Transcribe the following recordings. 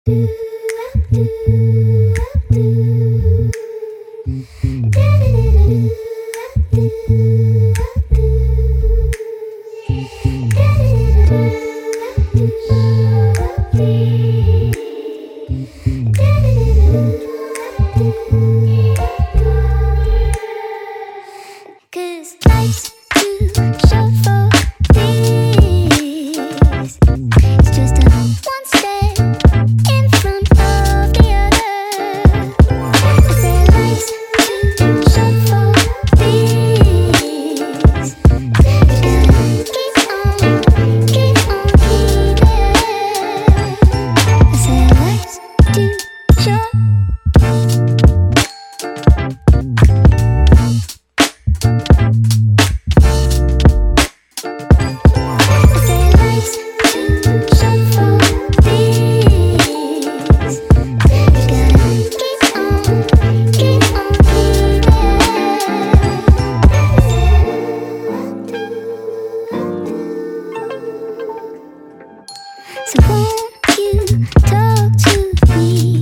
'Cause life's too short for this. It's just a one step in front of the other. I said life's too short for this. And keep on keeping. I said life's too short. So won't you talk to me?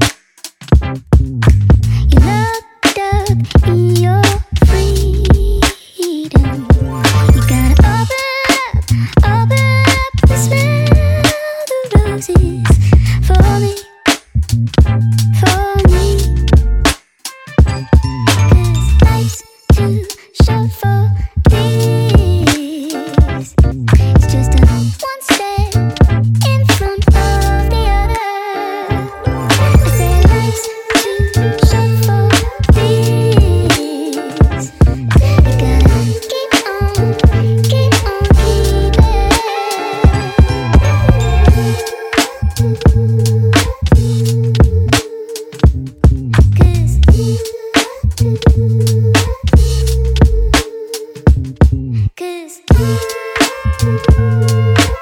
You're locked up in your freedom. You gotta open up and smell the roses for me, for me. 'Cause life's too short for this. It's just a one step in front of the other. I said life's too short for this. You gotta keep on keeping. 'Cause